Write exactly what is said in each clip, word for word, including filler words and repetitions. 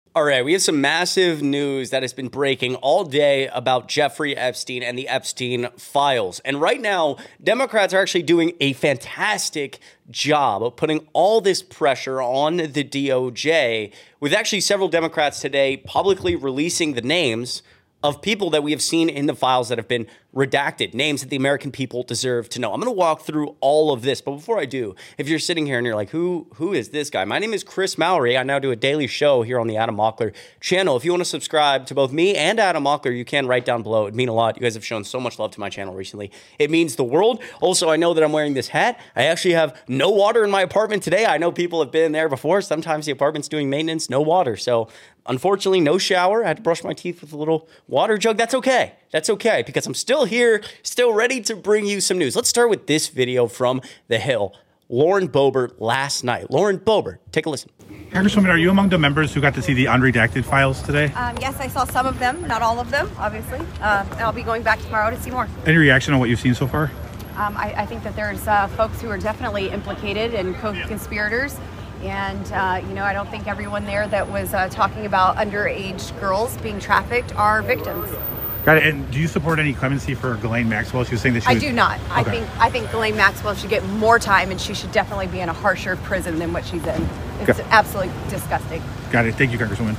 All right, we have some massive news that has been breaking all day about Jeffrey Epstein and the Epstein files. And right now, Democrats are actually doing a fantastic job of putting all this pressure on the D O J, with actually several Democrats today publicly releasing the names of people that we have seen in the files that have been redacted, names that the American people deserve to know. I'm going to walk through all of this, but before I do, if you're sitting here and you're like, who who is this guy? My name is Chris Mallory. I now do a daily show here on the Adam Mockler channel. If you want to subscribe to both me and Adam Mockler, you can write down below. It'd mean a lot. You guys have shown so much love to my channel recently. It means the world. Also, I know that I'm wearing this hat. I actually have no water in my apartment today. I know people have been there before. Sometimes the apartment's doing maintenance, no water. So unfortunately, no shower. I had to brush my teeth with a little water jug. That's okay. That's okay, because I'm still here, still ready to bring you some news. Let's start with this video from The Hill. Lauren Boebert last night. Lauren Boebert, take a listen. Congresswoman, are you among the members who got to see the unredacted files today? Um, yes, I saw some of them, not all of them, obviously. Uh, and I'll be going back tomorrow to see more. Any reaction on what you've seen so far? Um, I, I think that there's uh, folks who are definitely implicated and co-conspirators. And, uh, you know, I don't think everyone there that was uh, talking about underage girls being trafficked are victims. Got it. And do you support any clemency for Ghislaine Maxwell? She was saying that she I was... do not. I Okay. think I think Ghislaine Maxwell should get more time, and she should definitely be in a harsher prison than what she's in. It's Okay. absolutely disgusting. Got it. Thank you, Congresswoman.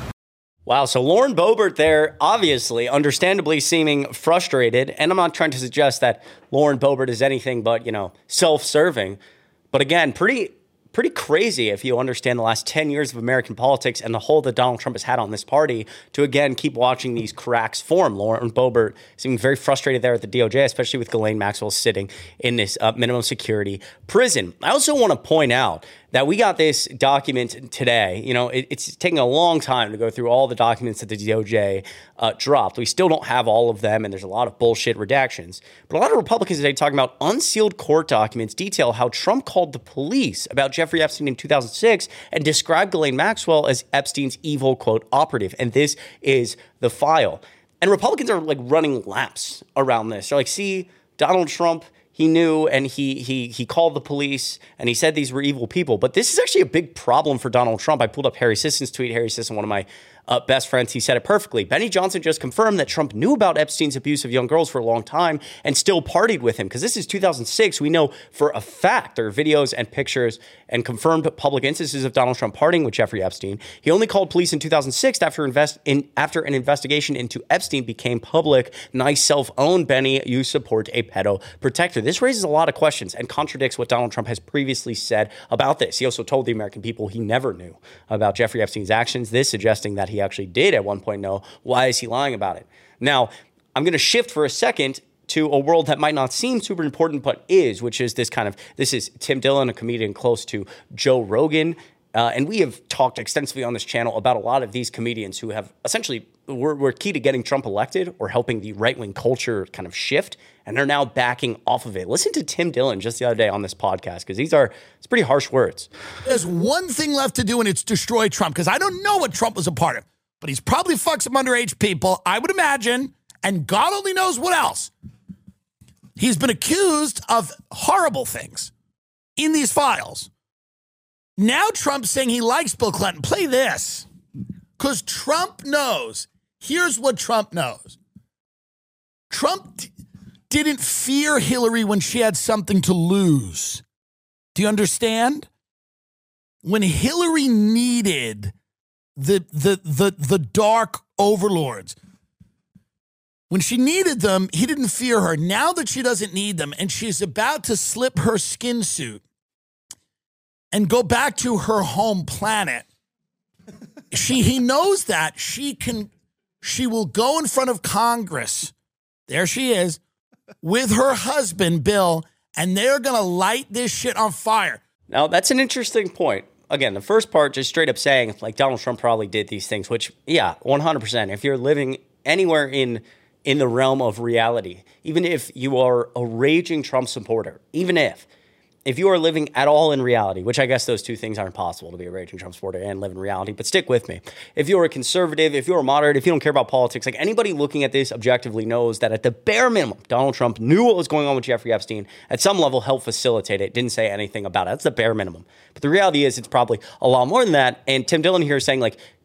Wow, so Lauren Boebert there, obviously, understandably seeming frustrated. And I'm not trying to suggest that Lauren Boebert is anything but, you know, self-serving. But again, pretty... Pretty crazy if you understand the last ten years of American politics and the hold that Donald Trump has had on this party to, again, keep watching these cracks form. Lauren Boebert seeming very frustrated there at the D O J, especially with Ghislaine Maxwell sitting in this uh, minimum security prison. I also want to point out that we got this document today. You know, it, it's taking a long time to go through all the documents that the D O J uh, dropped. We still don't have all of them, and there's a lot of bullshit redactions. But a lot of Republicans today talking about unsealed court documents detail how Trump called the police about Jeffrey Epstein in two thousand six and described Ghislaine Maxwell as Epstein's evil, quote, operative. And this is the file. And Republicans are like running laps around this. They're like, see, Donald Trump, he knew, and he he he called the police, and he said these were evil people. But this is actually a big problem for Donald Trump. I pulled up Harry Sisson's tweet. Harry Sisson, one of my uh, best friends, he said it perfectly. Benny Johnson just confirmed that Trump knew about Epstein's abuse of young girls for a long time and still partied with him. Because this is two thousand six. We know for a fact there are videos and pictures and confirmed public instances of Donald Trump partying with Jeffrey Epstein. He only called police in two thousand six after invest in after an investigation into Epstein became public. Nice self-owned, Benny. You support a pedo protector. This raises a lot of questions and contradicts what Donald Trump has previously said about this. He also told the American people he never knew about Jeffrey Epstein's actions, this suggesting that he actually did at one point know. Why is he lying about it? Now, I'm going to shift for a second to a world that might not seem super important, but is, which is this kind of, this is Tim Dillon, a comedian close to Joe Rogan. Uh, and we have talked extensively on this channel about a lot of these comedians who have essentially were, were key to getting Trump elected or helping the right-wing culture kind of shift, and they're now backing off of it. Listen to Tim Dillon just the other day on this podcast, because these are, it's pretty harsh words. There's one thing left to do, and it's destroy Trump, because I don't know what Trump was a part of, but he's probably fucked some underage people, I would imagine, and God only knows what else. He's been accused of horrible things in these files. Now Trump's saying he likes Bill Clinton. Play this. Because Trump knows. Here's what Trump knows. Trump d- didn't fear Hillary when she had something to lose. Do you understand? When Hillary needed the, the, the, the dark overlords, when she needed them, he didn't fear her. Now that she doesn't need them and she's about to slip her skin suit and go back to her home planet, she he knows that she can she will go in front of Congress. There she is with her husband, Bill, and they're going to light this shit on fire. Now, that's an interesting point. Again, the first part just straight up saying like Donald Trump probably did these things, which, yeah, one hundred percent. If you're living anywhere in in the realm of reality, even if you are a raging Trump supporter, even if, if you are living at all in reality, which I guess those two things aren't possible, to be a raging Trump supporter and live in reality, but stick with me. If you're a conservative, if you're a moderate, if you don't care about politics, like anybody looking at this objectively knows that at the bare minimum, Donald Trump knew what was going on with Jeffrey Epstein, at some level helped facilitate it, didn't say anything about it. That's the bare minimum. But the reality is it's probably a lot more than that. And Tim Dillon here is saying like,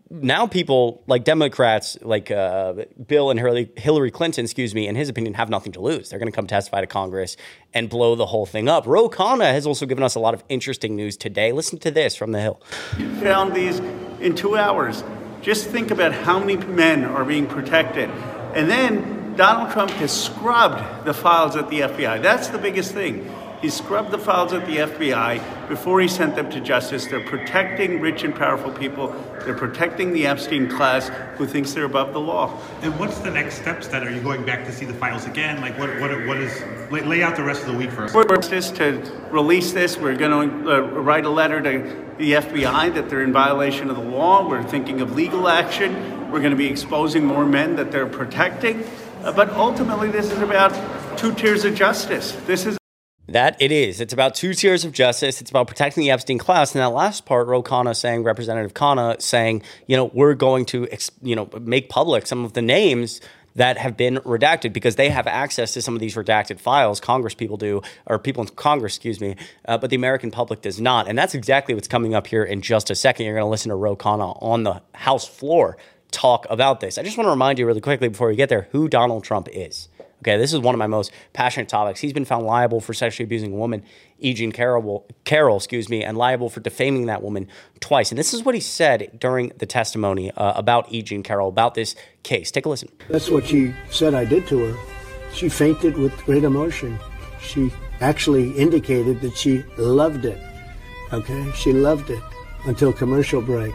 now people like Democrats, like uh, Bill and Hillary, Hillary Clinton, excuse me, in his opinion, have nothing to lose. They're going to come testify to Congress and blow the whole thing up. Ro Khanna has also given us a lot of interesting news today. Listen to this from The Hill. Found these in two hours. Just think about how many men are being protected. And then Donald Trump has scrubbed the files at the F B I. That's the biggest thing. He scrubbed the files at the F B I before he sent them to justice. They're protecting rich and powerful people. They're protecting the Epstein class who thinks they're above the law. And what's the next steps then? Are you going back to see the files again? Like, what what what is, lay, lay out the rest of the week for us. We're just to release this. We're going to uh, write a letter to the F B I that they're in violation of the law. We're thinking of legal action. We're going to be exposing more men that they're protecting. Uh, but ultimately, this is about two tiers of justice. This is That it is. It's about two tiers of justice. It's about protecting the Epstein class. And that last part, Ro Khanna saying, Representative Khanna saying, you know, we're going to, you know, make public some of the names that have been redacted because they have access to some of these redacted files. Congress people do, or people in Congress, excuse me, uh, but the American public does not. And that's exactly what's coming up here in just a second. You're going to listen to Ro Khanna on the House floor talk about this. I just want to remind you really quickly before we get there who Donald Trump is. Okay, this is one of my most passionate topics. He's been found liable for sexually abusing a woman, E. Jean Carroll, Carroll, excuse me, and liable for defaming that woman twice. And this is what he said during the testimony uh, about E. Jean Carroll, about this case. Take a listen. That's what she said I did to her. She fainted with great emotion. She actually indicated that she loved it. Okay, she loved it until commercial break.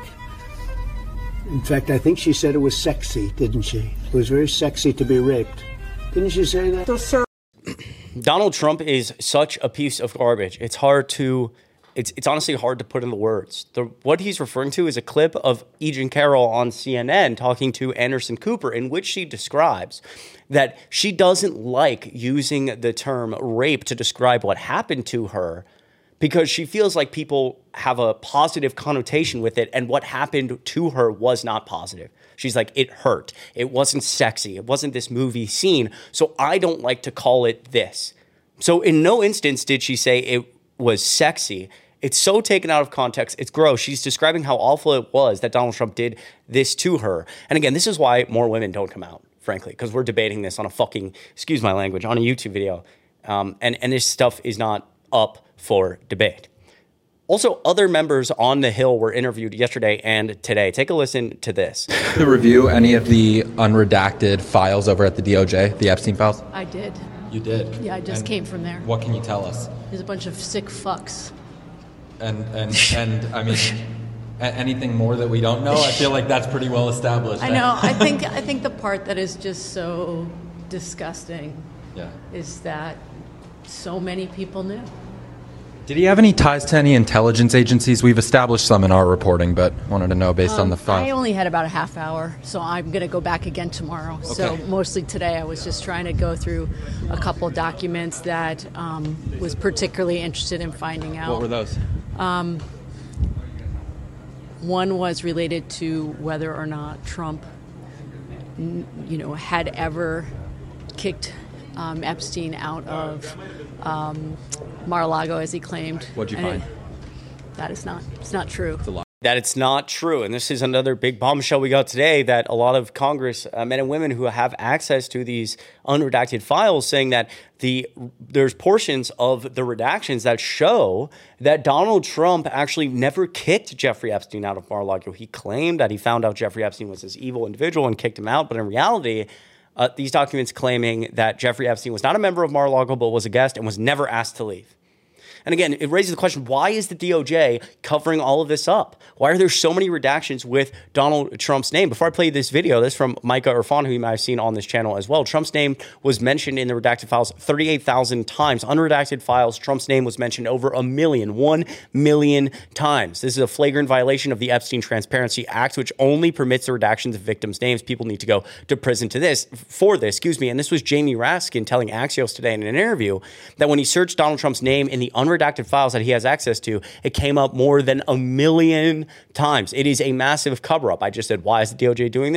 In fact, I think she said it was sexy, didn't she? It was very sexy to be raped. Didn't you say that? So, sir. Donald Trump is such a piece of garbage. It's hard to, it's it's honestly hard to put into words. The, what he's referring to is a clip of E. Jean Carroll on C N N talking to Anderson Cooper, in which she describes that she doesn't like using the term rape to describe what happened to her because she feels like people have a positive connotation with it, and what happened to her was not positive. She's like, it hurt. It wasn't sexy. It wasn't this movie scene. So I don't like to call it this. So in no instance did she say it was sexy. It's so taken out of context. It's gross. She's describing how awful it was that Donald Trump did this to her. And again, this is why more women don't come out, frankly, because we're debating this on a fucking, excuse my language, on a YouTube video. Um, and, and this stuff is not up for debate. Also, other members on the Hill were interviewed yesterday and today. Take a listen to this. To review any of the unredacted files over at the D O J, the Epstein files? I did. You did? Yeah, I just and came from there. What can you tell us? There's a bunch of sick fucks. And, and, and I mean, anything more that we don't know? I feel like that's pretty well established. I know. I think I think the part that is just so disgusting yeah. is that so many people knew. Did he have any ties to any intelligence agencies? We've established some in our reporting, but wanted to know based um, on the files. I only had about a half hour, so I'm going to go back again tomorrow. Okay. So mostly today I was just trying to go through a couple documents that um, was particularly interested in finding out. What were those? Um, one was related to whether or not Trump, you know, had ever kicked um, Epstein out of um, Mar-a-Lago, as he claimed. What'd you And find? It, that is not. It's not true. It's a lie. That it's not true. And this is another big bombshell we got today, that a lot of Congress uh, men and women who have access to these unredacted files saying that the there's portions of the redactions that show that Donald Trump actually never kicked Jeffrey Epstein out of Mar-a-Lago. He claimed that he found out Jeffrey Epstein was this evil individual and kicked him out. But in reality, uh, these documents claiming that Jeffrey Epstein was not a member of Mar-a-Lago, but was a guest and was never asked to leave. And again, it raises the question, why is the D O J covering all of this up? Why are there so many redactions with Donald Trump's name? Before I play this video, this is from Micah Irfan, who you might have seen on this channel as well. Trump's name was mentioned in the redacted files thirty-eight thousand times. Unredacted files, Trump's name was mentioned over a million, one million times. This is a flagrant violation of the Epstein Transparency Act, which only permits the redactions of victims' names. People need to go to prison to this, for this, excuse me. And this was Jamie Raskin telling Axios today in an interview that when he searched Donald Trump's name in the unredacted redacted files that he has access to, it came up more than a million times. It is a massive cover-up. I just said, why is the D O J doing this?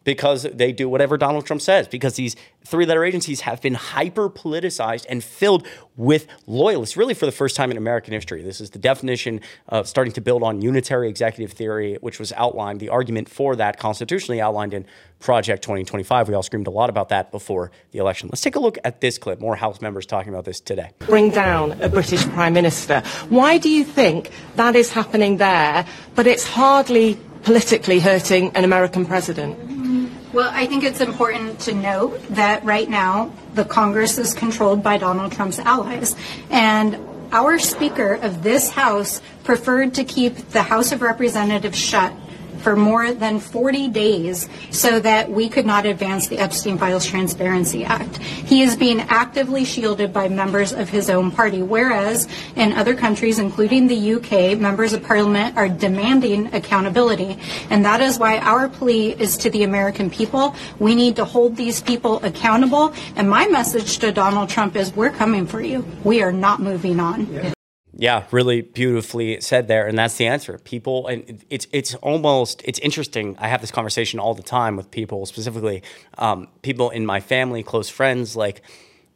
because they do whatever Donald Trump says, because these three-letter agencies have been hyper-politicized and filled with loyalists, really for the first time in American history. This is the definition of starting to build on unitary executive theory, which was outlined, the argument for that constitutionally outlined in Project twenty twenty-five. We all screamed a lot about that before the election. Let's take a look at this clip. More House members talking about this today. Bring down a British Prime Minister. Why do you think that is happening there, but it's hardly politically hurting an American president? Well, I think it's important to note that right now the Congress is controlled by Donald Trump's allies. And our Speaker of this House preferred to keep the House of Representatives shut for more than forty days so that we could not advance the Epstein Files Transparency Act. He is being actively shielded by members of his own party, whereas in other countries, including the U K, members of parliament are demanding accountability. And that is why our plea is to the American people. We need to hold these people accountable. And my message to Donald Trump is, we're coming for you. We are not moving on. Yeah. Yeah, really beautifully said there, and that's the answer. People, and it's it's almost, it's interesting. I have this conversation all the time with people, specifically um, people in my family, close friends. Like,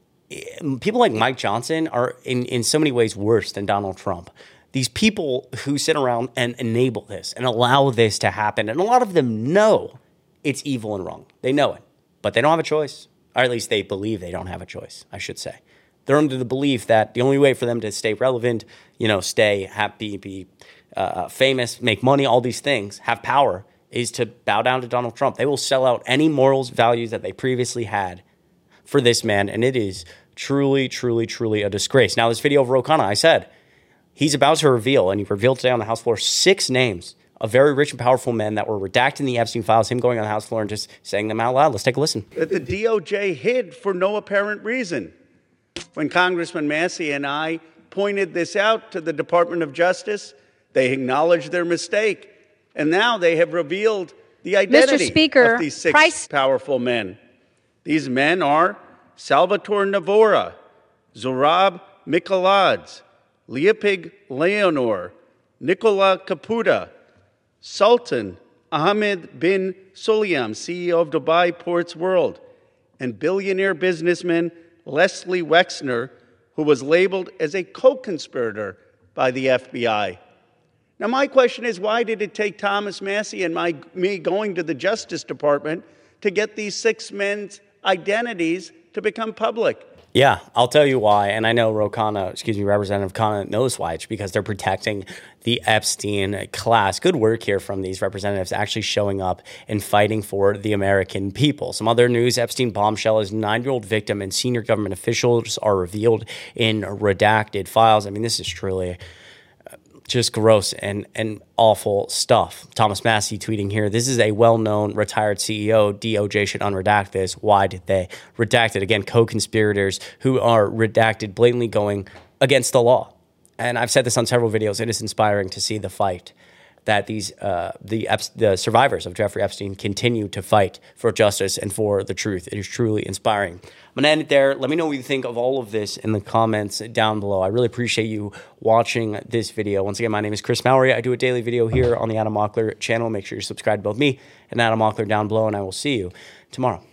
people like Mike Johnson are in, in so many ways worse than Donald Trump. These people who sit around and enable this and allow this to happen, and a lot of them know it's evil and wrong. They know it, but they don't have a choice, or at least they believe they don't have a choice, I should say. They're under the belief that the only way for them to stay relevant, you know, stay happy, be uh, famous, make money, all these things, have power, is to bow down to Donald Trump. They will sell out any morals, values that they previously had for this man, and it is truly, truly, truly a disgrace. Now, this video of Ro Khanna, I said, he's about to reveal, and he revealed today on the House floor, six names of very rich and powerful men that were redacted in the Epstein files, him going on the House floor and just saying them out loud. Let's take a listen. That the D O J hid for no apparent reason. When Congressman Massey and I pointed this out to the Department of Justice, they acknowledged their mistake. And now they have revealed the identity Mister Speaker, of these six Price- powerful men. These men are Salvatore Navora, Zorab Mikaladze, Leopig Leonor, Nicola Caputa, Sultan Ahmed bin Sulayem, C E O of Dubai Ports World, and billionaire businessman Leslie Wexner, who was labeled as a co-conspirator by the F B I. Now, my question is, why did it take Thomas Massey and my, me going to the Justice Department to get these six men's identities to become public? Yeah, I'll tell you why. And I know Ro Khanna, excuse me, Representative Khanna knows why. It's because they're protecting the Epstein class. Good work here from these representatives actually showing up and fighting for the American people. Some other news, Epstein bombshell, his nine-year-old victim and senior government officials are revealed in redacted files. I mean, this is truly just gross and, and awful stuff. Thomas Massey tweeting here, this is a well-known retired C E O. D O J should unredact this. Why did they redact it? Again, co-conspirators who are redacted, blatantly going against the law. And I've said this on several videos. It is inspiring to see the fight that these uh, the, Ep- the survivors of Jeffrey Epstein continue to fight for justice and for the truth. It is truly inspiring. I'm going to end it there. Let me know what you think of all of this in the comments down below. I really appreciate you watching this video. Once again, my name is Chris Mallory. I do a daily video here on the Adam Mockler channel. Make sure you subscribe to both me and Adam Mockler down below, and I will see you tomorrow.